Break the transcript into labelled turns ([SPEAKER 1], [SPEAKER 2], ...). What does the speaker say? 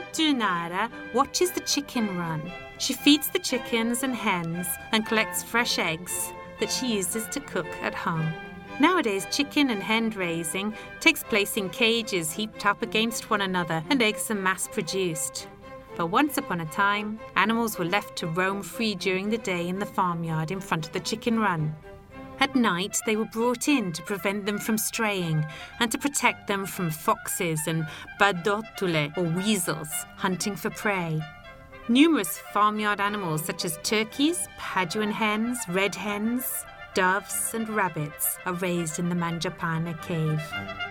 [SPEAKER 1] Junara watches the chicken run. She feeds the chickens and hens and collects fresh eggs that she uses to cook at home. Nowadays, chicken and hen raising takes place in cages heaped up against one another, and eggs are mass-produced. But once upon a time, animals were left to roam free during the day in the farmyard in front of the chicken run. At night, they were brought in to prevent them from straying and to protect them from foxes and badotule, or weasels, hunting for prey. Numerous farmyard animals such as turkeys, Paduan hens, red hens, doves and rabbits are raised in the Manjapane cave.